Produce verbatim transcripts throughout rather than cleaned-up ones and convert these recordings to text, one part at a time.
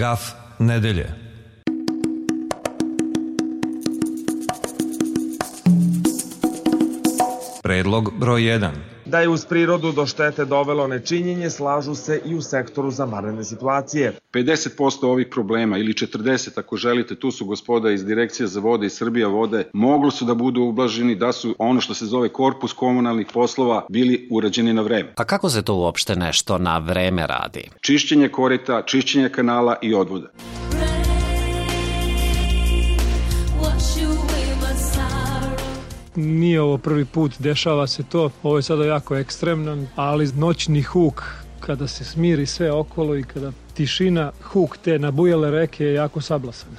Graf nedelje. Predlog broj jedan. Da je uz prirodu do štete dovelo nečinjenje, slažu se i u sektoru za vanredne situacije. pedeset posto ovih problema ili četrdeset ako želite, tu su gospoda iz Direkcije za vode i Srbija vode, moglo su da budu ublaženi da su ono što se zove korpus komunalnih poslova bili urađeni na vreme. A kako se to uopšte nešto na vreme radi? Čišćenje korita, čišćenje kanala i odvoda. Nije ovo prvi put, dešava se to, ovo je sada jako ekstremno, ali noćni huk, kada se smiri sve okolo i kada tišina, huk te nabujale reke je jako sablasan.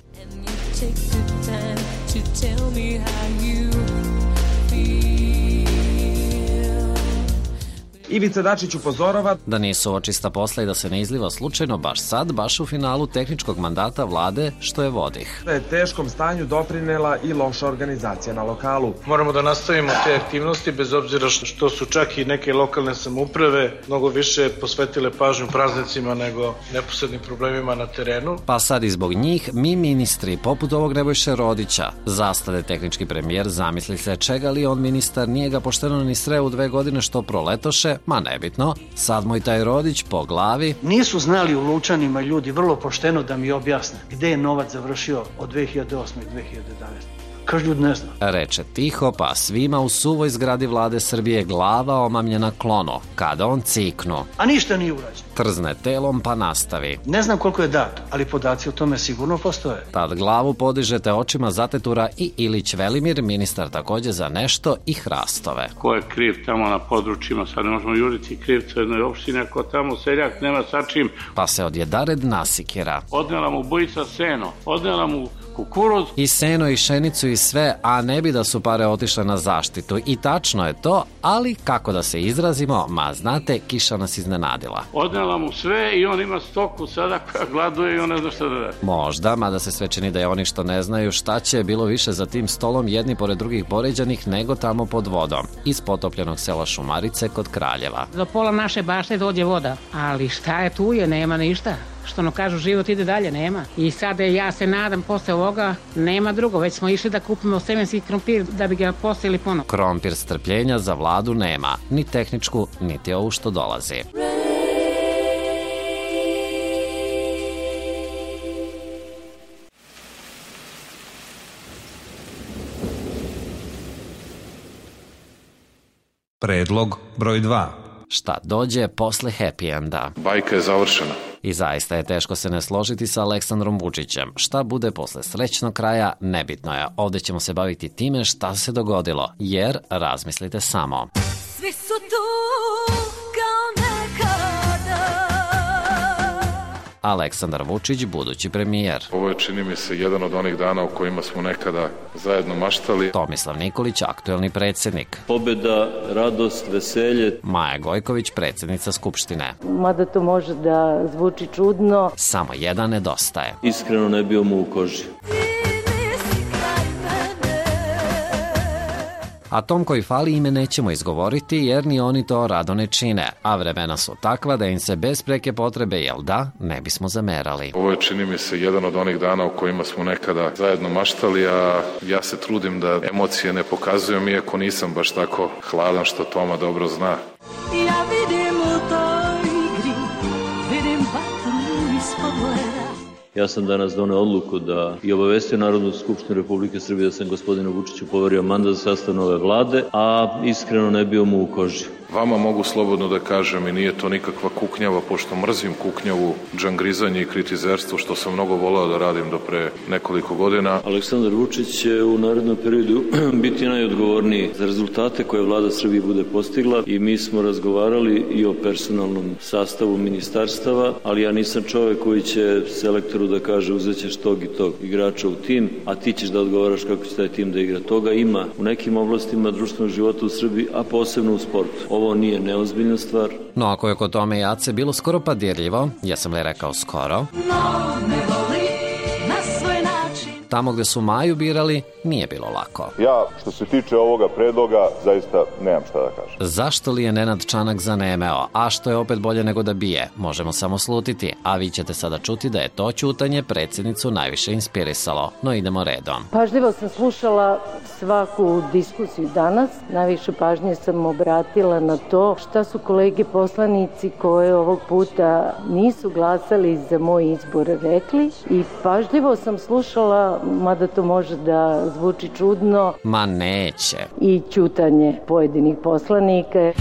Ivica Dačić upozorava da nisu očista posla i da se ne izliva slučajno baš sad, baš u finalu tehničkog mandata vlade, što je vodih. Da je teškom stanju doprinela i loša organizacija na lokalu. Moramo da nastavimo te aktivnosti, bez obzira što su čak i neke lokalne samouprave mnogo više posvetile pažnju praznicima nego neposrednim problemima na terenu. Pa sad i zbog njih, mi ministri, poput ovog Nebojše Rodića, zastade tehnički premijer, zamisli se čega li on ministar, nije ga pošteno ni sreo u dve godine što proletoše, ma nebitno, sad mu i taj Rodić po glavi. Nisu znali u Lučanima ljudi vrlo pošteno da mi objasne gde je novac završio od dve hiljade osme i dve hiljade jedanaeste. Kaže, ljudi ne zna. Reče tiho, pa svima u suvoj zgradi vlade Srbije glava omamljena klono, kada on ciknu. A ništa nije urađeno. Trzne telom pa nastavi. Ne znam koliko je dato, ali podaci o tome sigurno postoje. Tad glavu podižete očima zatetura i Ilić Velimir, ministar takođe za nešto i hrastove. Ko je kriv tamo na područjima, sad ne možemo juriti krivcu jednoj opštini, ako tamo seljak nema sa čim. Pa se odjedared nasikira. Odnela mu bujica seno, odnela mu kukuruz. I seno i šenicu i sve, a ne bi da su pare otišle na zaštitu. I tačno je to, ali kako da se izrazimo, ma znate, kiša nas iznenadila. Odnela mu sve i on ima stoku sada koja gladuje i on ne zna šta da radi. Možda, mada se sve čini da je oni što ne znaju šta će, bilo više za tim stolom jedni pored drugih poređanih nego tamo pod vodom, iz potopljenog sela Šumarice kod Kraljeva. Do pola naše bašte dođe voda, ali šta je tu je, nema ništa. Što no kažu, život ide dalje, nema. I sada ja se nadam posle ovoga nema drugo, već smo išli da kupimo semenski krompir da bi ga posejali ponovo. Krompir strpljenja za vladu nema, ni tehničku, niti ovu što dolazi. Predlog broj dva. Šta dođe posle happy enda? Bajka je završena. I zaista je teško se ne složiti sa Aleksandrom Vučićem. Šta bude posle srećnog kraja, nebitno je. Ovde ćemo se baviti time šta se dogodilo, jer razmislite samo. Svi su tu kao nekada. Aleksandar Vučić, budući premijer. Ovo je, čini mi se, jedan od onih dana u kojima smo nekada zajedno maštali. Tomislav Nikolić, aktuelni predsjednik. Pobeda, radost, veselje. Maja Gojković, predsjednica Skupštine. Mada to može da zvuči čudno. Samo jedan nedostaje. Iskreno ne bio mu u koži. A tom koji fali ime nećemo izgovoriti jer ni oni to rado ne čine, a vremena su takva da im se bez preke potrebe, jel da, ne bismo zamerali. Ovo je, čini mi se, jedan od onih dana u kojima smo nekada zajedno maštali, a ja se trudim da emocije ne pokazujem, iako nisam baš tako hladan što Toma dobro zna. Ja vidim u toj igri, vidim vatru ispod leda. Ja sam danas doneo odluku da i obavestio Narodnu skupštinu Republike Srbije da sam gospodinu Vučiću poverio mandat za sastav nove vlade, a iskreno ne bio mu u koži. Vama mogu slobodno da kažem i nije to nikakva kuknjava, pošto mrzim kuknjavu, džangrizanje i kritizerstvo, što sam mnogo voleo da radim do pre nekoliko godina. Aleksandar Vučić će u narednom periodu biti najodgovorniji za rezultate koje vlada Srbije bude postigla i mi smo razgovarali i o personalnom sastavu ministarstava, ali ja nisam čovek koji će selektoru da kaže uzet ćeš tog i tog igrača u tim, a ti ćeš da odgovaraš kako će taj tim da igra. Toga ima u nekim oblastima društvenog života u Srbiji, a posebno u sportu. Ovo nije neozbiljna stvar. No ako je kod tome Jace bilo skoro pa dirljivo, ja sam li rekao skoro, No, ne voli na svoj način. tamo gde su Maju birali, nije bilo lako. Ja, što se tiče ovoga predloga, zaista nemam šta da kažem. Zašto li je Nenad Čanak zanemeo, a što je opet bolje nego da bije? Možemo samo slutiti, a vi ćete sada čuti da je to ćutanje predsjednicu najviše inspirisalo. No idemo redom. Pažljivo sam slušala svaku diskusiju danas. Najviše pažnje sam obratila na to šta su kolege poslanici koje ovog puta nisu glasali za moj izbor rekli i pažljivo sam slušala, mada to može da zvuči čudno, ma neće, i ćutanje pojedinih poslanika.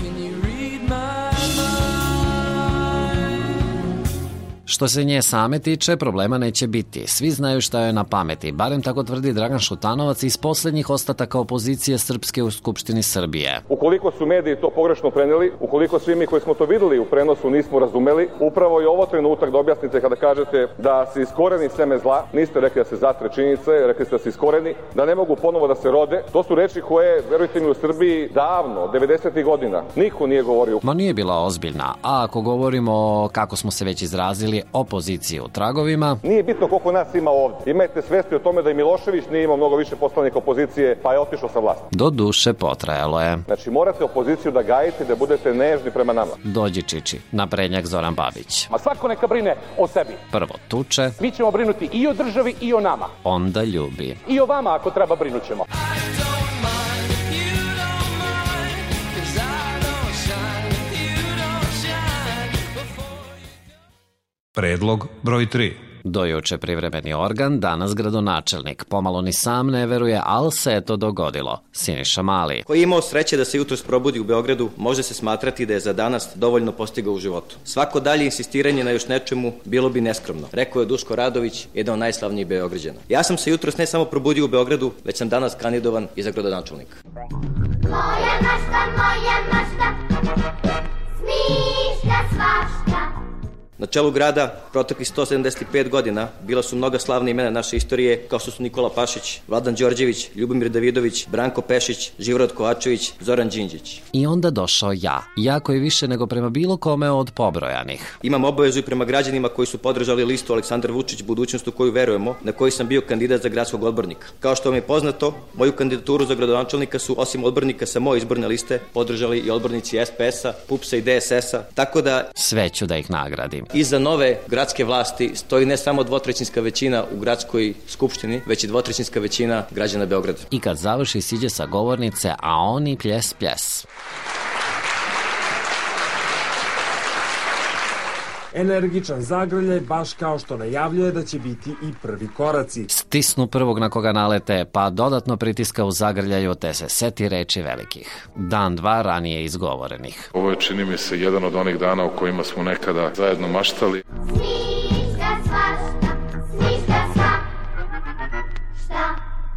Što se nje same tiče, problema neće biti. Svi znaju šta je na pameti, barem tako tvrdi Dragan Šutanovac iz poslednjih ostataka opozicije Srpske u Skupštini Srbije. Ukoliko su mediji to pogrešno preneli, ukoliko svi mi koji smo to videli u prenosu nismo razumeli, upravo je ovo trenutak da objasnite kada kažete da se iskoreni seme zla, niste rekli da se zatre činjenice, rekli ste da se iskoreni, da ne mogu ponovo da se rode. To su reči koje, verujte mi, u Srbiji davno, devedesetih godina, niko nije govorio. Ma nije bila ozbiljna, a ako govorimo, kako smo se već izrazili, opozicije u tragovima. Nije bitno koliko nas ima ovdje. Imajte svesti o tome da i Milošević nije imao mnogo više poslanika opozicije, pa je otišao sa vlasti. Do duše potrajalo je. Znači morate opoziciju da gajite, da budete nežni prema nama. Dođi Čiči, naprednjak Zoran Babić. Ma svako neka brine o sebi. Prvo tuče. Mi ćemo brinuti i o državi i o nama. Onda ljubi. I o vama ako treba brinut ćemo. Predlog broj tri. Dojuče privremeni organ, danas gradonačelnik. Pomalo ni sam ne veruje, ali se je to dogodilo. Siniša Mali. Koji je imao sreće da se jutros probudi u Beogradu, može se smatrati da je za danas dovoljno postigao u životu. Svako dalje insistiranje na još nečemu bilo bi neskromno, rekao je Duško Radović, jedan od najslavnijih Beograđana. Ja sam se jutros ne samo probudio u Beogradu, već sam danas kandidovan i za gradonačelnika. Moja mašta, moja mašta, smišlja svašta. Na čelu grada proteklih sto sedamdeset pet godina bila su mnoga slavna imena naše istorije, kao što su Nikola Pašić, Vladan Đorđević, Ljubomir Davidović, Branko Pešić, Živorad Kovačević, Zoran Đinđić. I onda došao ja, ja koji više nego prema bilo kome od pobrojanih. Imam obavezu i prema građanima koji su podržali listu Aleksandar Vučić, budućnost u koju verujemo, na koji sam bio kandidat za gradskog odbornika. Kao što vam je poznato, moju kandidaturu za gradonačelnika su, osim odbornika sa moje izborne liste, podržali i odbornici S P S-a, P U P S-a i D S S-a, tako da sve ću da ih nagradim. Iza nove gradske vlasti stoji ne samo dvotrećinska većina u gradskoj skupštini, već i dvotrećinska većina građana Beograda. I kad završi siđe sa govornice, a oni pljes pljes. Energičan zagrljaj, baš kao što najavljuje da će biti i prvi koraci. Stisnu prvog na koga nalete, pa dodatno pritiska u zagrljaju, te se seti reči velikih. Dan, dva ranije izgovorenih. Ovo je, čini mi se, jedan od onih dana u kojima smo nekada zajedno maštali. Smišlja svašta, smišlja sva, šta?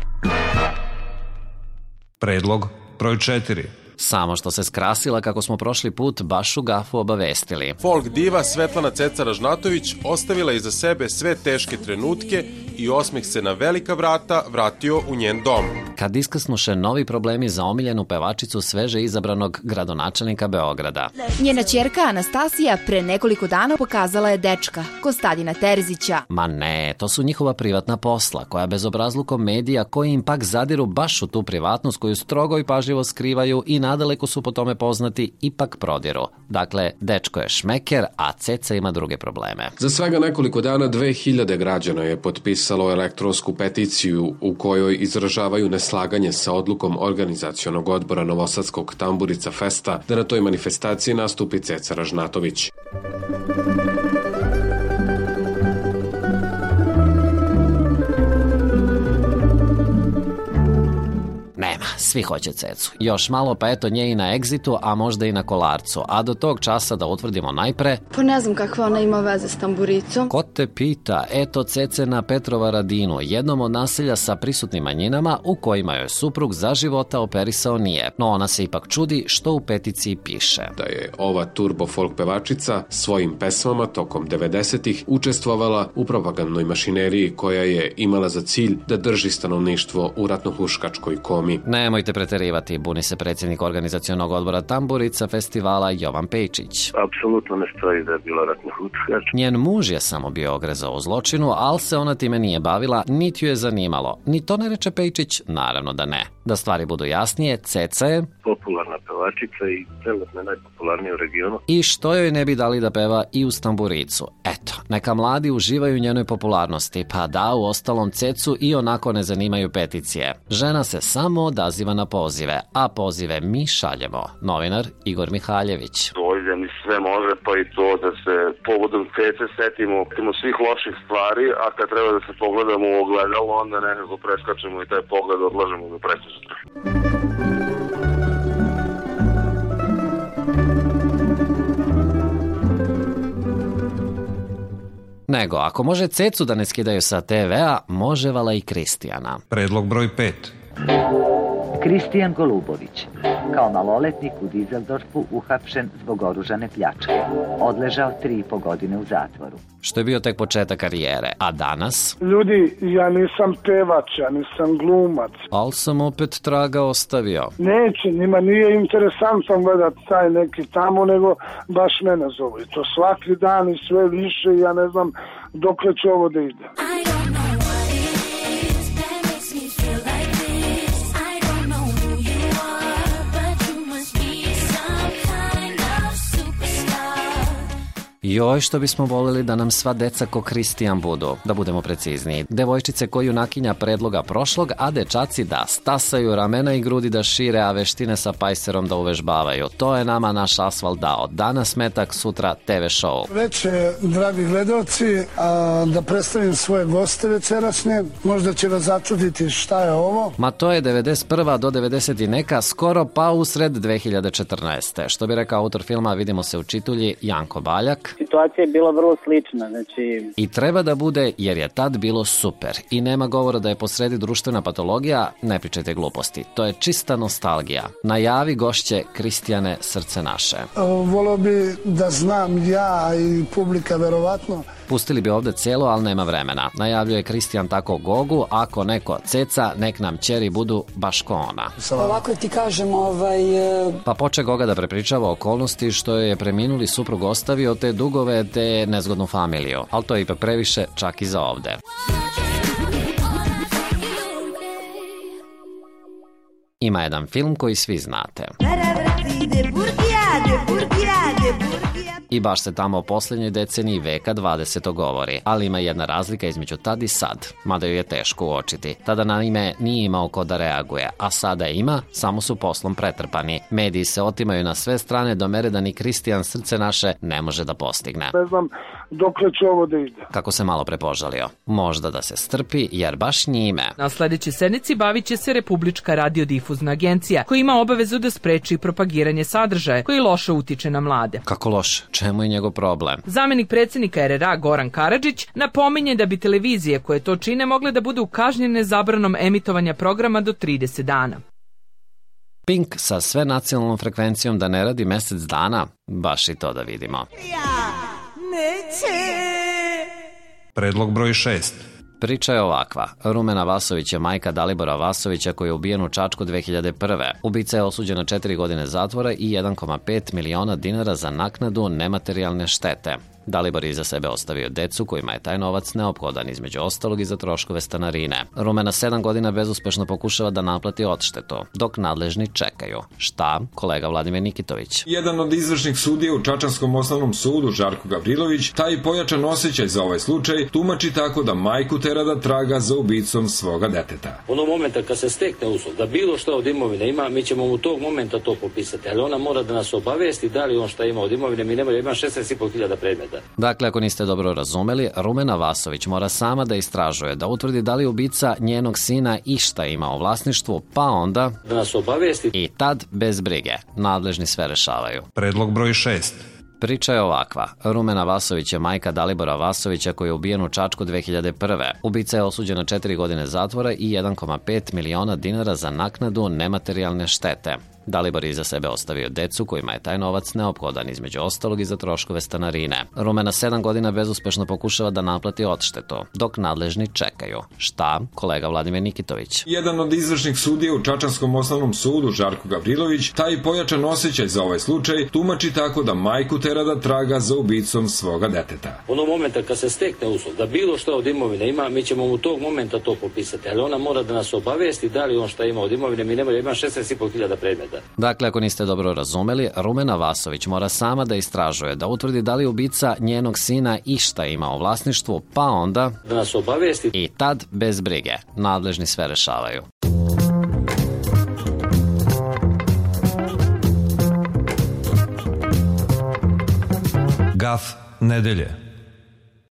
Predlog broj četiri. Samo što se skrasila kako smo prošli put baš u gafu obavestili. Folk diva Svetlana Ceca-Ražnatović ostavila iza sebe sve teške trenutke i osmeh se na velika vrata vratio u njen dom. Kad iskasnuše novi problemi za omiljenu pevačicu sveže izabranog gradonačelnika Beograda. Njena ćerka Anastasija pre nekoliko dana pokazala je dečka, Kostadina Terzića. Ma ne, to su njihova privatna posla, koja bezobrazlukom medija koji im pak zadiru baš u tu privatnost koju strogo i pažljivo skrivaju i nadaleko su po tome poznati, ipak prodiru. Dakle, dečko je šmeker, a Ceca ima druge probleme. Za svega nekoliko dana dve hiljade građana je potpisalo elektronsku peticiju u kojoj izražavaju neslaganje sa odlukom organizacionog odbora Novosadskog Tamburica Festa da na toj manifestaciji nastupi Ceca Ražnatović. Nema, svi hoće Cecu. Još malo pa eto nje i na egzitu, a možda i na kolarcu. A do tog časa da utvrdimo najpre... Pa ne znam kakva ona ima veze s tamburicom. Ko te pita, eto Cece na Petrova Radinu, jednom od naselja sa prisutnim manjinama u kojima joj suprug za života operisao nije. No ona se ipak čudi što u peticiji piše. Da je ova turbo folk pevačica svojim pesmama tokom devedesetih učestvovala u propagandnoj mašineriji koja je imala za cilj da drži stanovništvo u ratno-huškačkoj komi. Nemojte Nemojte preterivati, buni se predsjednik organizacionog odbora Tamburica festivala Jovan Pejčić. Apsolutno ne stoji da je bila ratni hučkač. Njen muž je samo bio ogrezao u zločinu, ali se ona time nije bavila, niti ju je zanimalo. Ni to ne reče Pejčić, naravno da ne. Da stvari budu jasnije, Ceca je popularna pevačica i trenutno je najpopularnija u regionu. I što joj ne bi dali da peva i uz tamburicu. Eto, neka mladi uživaju u njenoj popularnosti, pa da, u ostalom Cecu i onako ne zanimaju peticije. Žena se samo odaziva na pozive, a pozive mi šaljemo. Novinar Igor Mihaljević. Ovdje mi sve može, pa i to da se povodom Cece setimo, setimo svih loših stvari, a kad treba da se pogledamo u ogledalo, onda nekako preskačemo i taj pogled odlažemo do prekosutra. Nego, ako može Cecu da ne skidaju sa te vea, može vala i Kristijana. Predlog broj pet. Kristijan Golubović, kao maloletnik u Dizeldorfu uhapšen zbog oružane pljačke. Odležao tri i po godine u zatvoru. Što je bio tek početak karijere, a danas? Ljudi, ja nisam pevač, ja nisam glumac. Al sam opet traga ostavio. Neće, njima nije interesantno gledat taj neki tamo, nego baš mene zovu. I to svaki dan i sve više, ja ne znam dokle će ovo da ide. Joj, što bismo volili da nam sva deca ko Kristijan budu, da budemo precizniji. Devojčice koji junakinja predloga prošlog, a dečaci da stasaju ramena i grudi da šire, a veštine sa pajserom da uvežbavaju. To je nama naš asfalt dao. Danas metak, sutra te ve show. Veče, dragi gledalci, a, da predstavim svoje goste večerašnje. Možda će vas začuditi šta je ovo. Ma to je devedeset prva do devedeset i neka, skoro pa usred dve hiljade četrnaeste. Što bi rekao autor filma, vidimo se u čitulji, Janko Baljak. Situacija je bila vrlo slična, znači... I treba da bude, jer je tad bilo super. I nema govora da je posredi društvena patologija, ne pričajte gluposti. To je čista nostalgija. Najavi gošće Kristijane, srce naše. Volio bi da znam ja i publika verovatno. Pustili bi ovde celo, ali nema vremena. Najavljuje Kristijan tako Gogu, ako neko Ceca, nek nam ćeri budu baš ko ona. Ovako ti kažem, ovaj... Pa poče Goga da prepričava okolnosti što je preminuli suprug ostavio te dugove, te nezgodnu familiju. Ali to je ipak previše, čak i za ovde. Ima jedan film koji svi znate. I baš se tamo o posljednjoj deceniji veka dvadesetog govori, ali ima jedna razlika između tad i sad, mada ju je teško uočiti. Tada na ime nije imao ko da reaguje, a sada ima, samo su poslom pretrpani. Mediji se otimaju na sve strane do mere da ni Kristijan, srce naše, ne može da postigne. Ne znam dokle će ovo da ide. Kako se malo prepožalio. Možda da se strpi, jer baš njime. Na sledećoj sednici bavit će se Republička radiodifuzna agencija, koja ima obavezu da spreči propagiranje sadržaja koji loše utiče na mlade. Kako loše? Čemu je njegov problem? Zamenik predsjednika er er a Goran Karadžić napominje da bi televizije koje to čine mogle da budu kažnjene zabranom emitovanja programa do trideset dana. Pink sa sve nacionalnom frekvencijom da ne radi mesec dana, baš i to da vidimo. Predlog broj šest. Priča je ovakva. Rumena Vasović je majka Dalibora Vasovića koji je ubijen u Čačku dve hiljade prve. Ubica je osuđen na četiri godine zatvora i jedan zarez pet miliona dinara za naknadu nematerijalne štete. Dalibor je iza sebe ostavio decu kojima je taj novac neophodan, između ostalog i za troškove stanarine. Rumena sedam godina bezuspešno pokušava da naplati odštetu, dok nadležni čekaju. Šta? Kolega Vladimir Nikitović. Jedan od izvršnih sudija u Čačanskom osnovnom sudu, Žarko Gavrilović, taj pojačan osjećaj za ovaj slučaj tumači tako da majku tera da traga za ubicom svoga deteta. Onog momenta kad se stekne uslov da bilo što od imovine ima, mi ćemo mu tog momenta to popisati, ali ona mora da nas obavesti da li on šta ima od imovine, mi nemoj, ima šesnaest i po hiljada predmeta. Dakle, ako niste dobro razumeli, Rumena Vasović mora sama da istražuje, da utvrdi da li ubica njenog sina išta ima u vlasništvu, pa onda... Da nas obavesti. I tad, bez brige, nadležni sve rešavaju. Predlog broj šest. Priča je ovakva. Rumena Vasović je majka Dalibora Vasovića koji je ubijen u Čačku dve hiljade prve. Ubica je osuđen na četiri godine zatvora i jedan zarez pet miliona dinara za naknadu nematerijalne štete. Dalibor je iza sebe ostavio decu kojima je taj novac neophodan, između ostalog i za troškove stanarine. Rumena sedam godina bezuspešno pokušava da naplati odštetu, dok nadležni čekaju. Šta? Kolega Vladimir Nikitović. Jedan od izvršnih sudija u Čačanskom osnovnom sudu, Žarko Gavrilović, taj pojačan osjećaj za ovaj slučaj tumači tako da majku tera da traga za ubicom svoga deteta. Onog momenta kad se stekne uslov da bilo što od imovine ima, mi ćemo u tog momenta to popisati, ali ona mora da nas obavijesti da li on šta ima od imovine, mi nemoj, ima šesnaest i po hiljada predmeta. Dakle, ako niste dobro razumeli, Rumena Vasović mora sama da istražuje, da utvrdi da li ubica njenog sina išta ima u vlasništvu, pa onda da nas obavijesti i tad bez brige, nadležni sve rešavaju. Gaf nedelje.